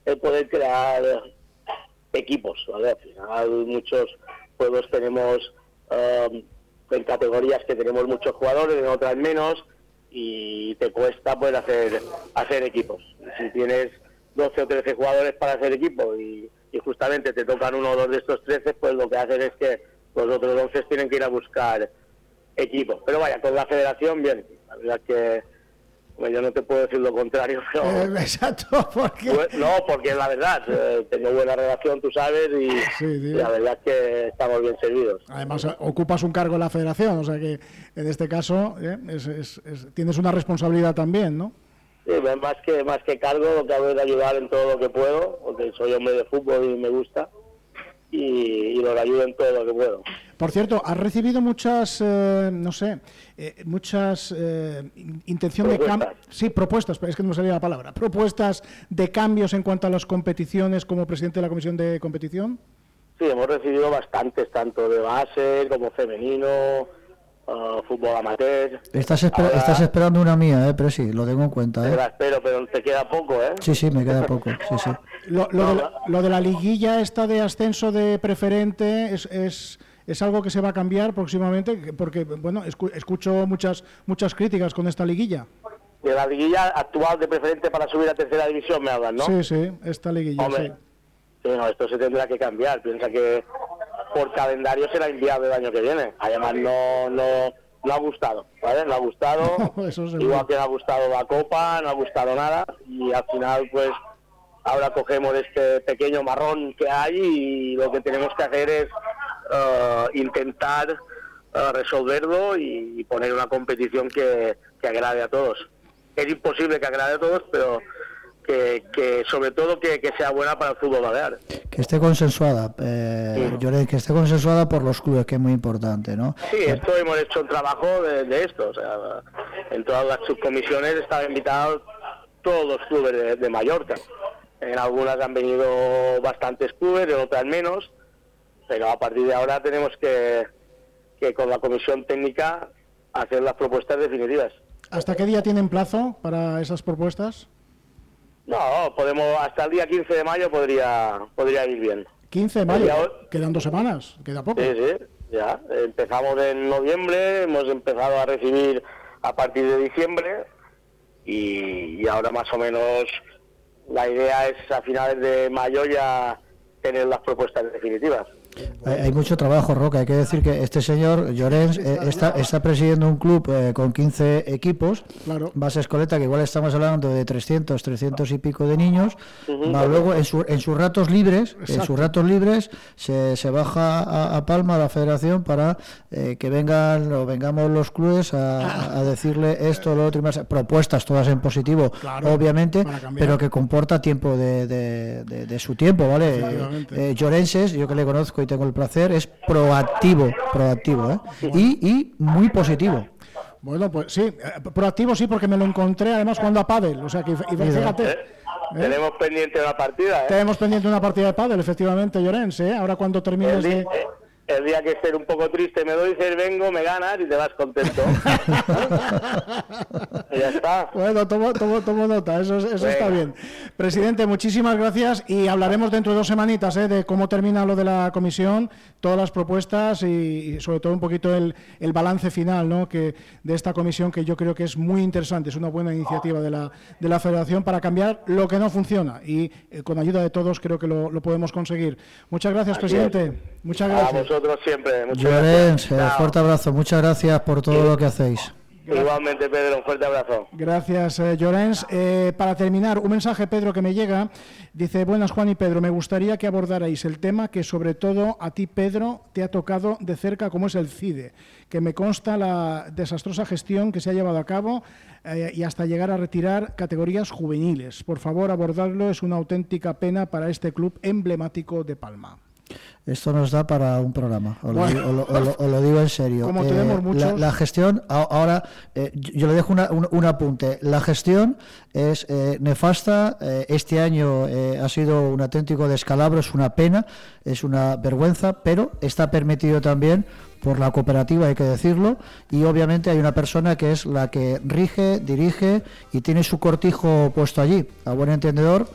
el poder crear equipos, ¿vale? Al final muchos pueblos tenemos en categorías que tenemos muchos jugadores, en otras menos, y te cuesta poder hacer equipos. Si tienes 12 o 13 jugadores para hacer equipo y justamente te tocan uno o dos de estos 13, pues lo que hacen es que los otros 11 tienen que ir a buscar equipos. Pero vaya, con la federación, bien. La verdad es que bueno, yo no te puedo decir lo contrario, pero... Exacto, porque... No, porque es la verdad, tengo buena relación, tú sabes, y la verdad es que estamos bien servidos. Además, ocupas un cargo en la federación, o sea que en este caso tienes una responsabilidad también, ¿no? Sí, más que cargo, lo que hago es ayudar en todo lo que puedo, porque soy hombre de fútbol y me gusta, y los ayudo en todo lo que puedo. Por cierto, ¿has recibido muchas, intención de cambio? Sí, propuestas, pero es que no me salía la palabra. ¿Propuestas de cambios en cuanto a las competiciones como presidente de la comisión de competición? Sí, hemos recibido bastantes, tanto de base como femenino, fútbol amateur. Estás esperando una mía, pero sí, lo tengo en cuenta. Te la espero, pero te queda poco, ¿eh? Sí, me queda poco, sí. Lo de la liguilla esta de ascenso de preferente es algo que se va a cambiar próximamente, porque bueno, escucho muchas críticas con esta liguilla. De la liguilla actual de preferente para subir a tercera división me hablan, ¿no? Sí, esta liguilla. Hombre, sí, no, esto se tendrá que cambiar. Piensa que por calendario será enviado el año que viene. Además no ha gustado, ¿vale? No ha gustado, igual que no ha gustado la Copa, no ha gustado nada, y al final pues ahora cogemos este pequeño marrón que hay y lo que tenemos que hacer es intentar resolverlo y poner una competición que agrade a todos. Es imposible que agrade a todos, pero que sobre todo que sea buena para el fútbol balear. Que esté consensuada, Llorens, que esté consensuada por los clubes, que es muy importante, ¿no? Sí, esto hemos hecho un trabajo de esto, o sea, en todas las subcomisiones estaban invitados todos los clubes de Mallorca. En algunas han venido bastantes clubes, en otras menos, pero a partir de ahora tenemos que con la comisión técnica hacer las propuestas definitivas. ¿Hasta qué día tienen plazo para esas propuestas? No, podemos, hasta el día 15 de mayo podría ir bien. 15 de mayo, quedan 2 semanas, queda poco. Sí, ya. Empezamos en noviembre, hemos empezado a recibir a partir de diciembre y ahora más o menos la idea es a finales de mayo ya tener las propuestas definitivas. Hay mucho trabajo, Roca. Hay que decir que este señor, Llorens, está presidiendo un club con 15 equipos, claro. Base Escoleta, que igual estamos hablando de 300 y pico de niños. Luego, en sus ratos libres, se baja a Palma, a la federación, para que vengamos los clubes a decirle esto, lo otro y más. Propuestas todas en positivo, claro, obviamente, pero que comporta tiempo de su tiempo, ¿vale? Llorens, yo que le conozco y tengo el placer, es proactivo, y muy positivo. Bueno, pues sí, proactivo sí, porque me lo encontré además jugando a pádel, o sea que fíjate. Tenemos pendiente una partida, Tenemos pendiente una partida de pádel, efectivamente, Llorens, ahora cuando termines el día que estés un poco triste me dices vengo, me ganas y te vas contento. Y ya está. Bueno, tomo nota, eso está bien. Presidente, muchísimas gracias y hablaremos dentro de 2 semanitas de cómo termina lo de la comisión, todas las propuestas y sobre todo un poquito el balance final, ¿no?, que de esta comisión, que yo creo que es muy interesante, es una buena iniciativa de la Federación para cambiar lo que no funciona y con ayuda de todos creo que lo podemos conseguir. Muchas gracias, presidente. Muchas gracias. A vosotros siempre. Llorens, fuerte abrazo. Muchas gracias por todo lo que hacéis. Igualmente, Pedro, un fuerte abrazo. Gracias, Llorens. Para terminar, un mensaje, Pedro, que me llega. Dice: buenas, Juan y Pedro, me gustaría que abordarais el tema que sobre todo a ti, Pedro, te ha tocado de cerca, como es el CIDE, que me consta la desastrosa gestión que se ha llevado a cabo y hasta llegar a retirar categorías juveniles. Por favor, abordarlo, es una auténtica pena para este club emblemático de Palma. Esto nos da para un programa, os lo digo en serio. Como tenemos muchos... la gestión, ahora yo le dejo un apunte. La gestión es nefasta. Este año ha sido un auténtico descalabro, es una pena, es una vergüenza, pero está permitido también por la cooperativa, hay que decirlo, y obviamente hay una persona que es la que rige, dirige y tiene su cortijo puesto allí. A buen entendedor,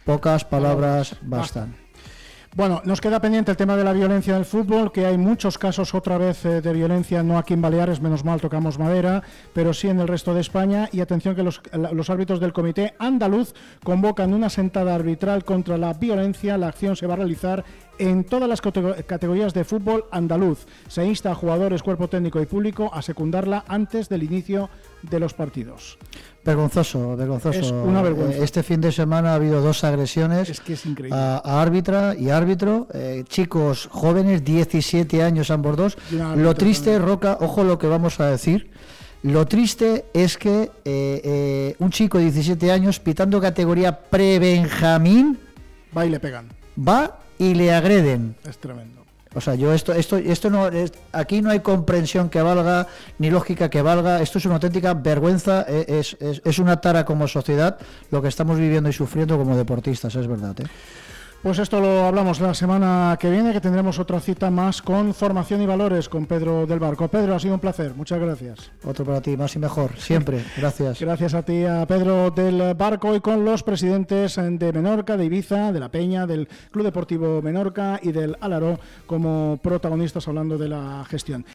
Pocas palabras bastan. Bueno, nos queda pendiente el tema de la violencia del fútbol, que hay muchos casos otra vez de violencia, no aquí en Baleares, menos mal tocamos madera, pero sí en el resto de España. Y atención que los árbitros del Comité Andaluz convocan una sentada arbitral contra la violencia. La acción se va a realizar en todas las categorías de fútbol andaluz. Se insta a jugadores, cuerpo técnico y público a secundarla antes del inicio de los partidos. Vergonzoso. Es una vergüenza. Este fin de semana ha habido 2 agresiones es que es increíble. a árbitra y árbitro, chicos jóvenes, 17 años ambos dos. Lo triste, también. Roca, ojo lo que vamos a decir. Lo triste es que un chico de 17 años, pitando categoría pre-Benjamín, va y le pegan. Va y le agreden. Es tremendo. O sea, yo esto no es, aquí no hay comprensión que valga, ni lógica que valga. Esto es una auténtica vergüenza, es una tara como sociedad lo que estamos viviendo y sufriendo como deportistas, es verdad, ¿eh? Pues esto lo hablamos la semana que viene, que tendremos otra cita más con Formación y Valores con Pedro del Barco. Pedro, ha sido un placer, muchas gracias. Otro para ti, más y mejor, siempre, gracias. Gracias a ti, a Pedro del Barco, y con los presidentes de Menorca, de Ibiza, de La Peña, del Club Deportivo Menorca y del Alaró como protagonistas hablando de la gestión.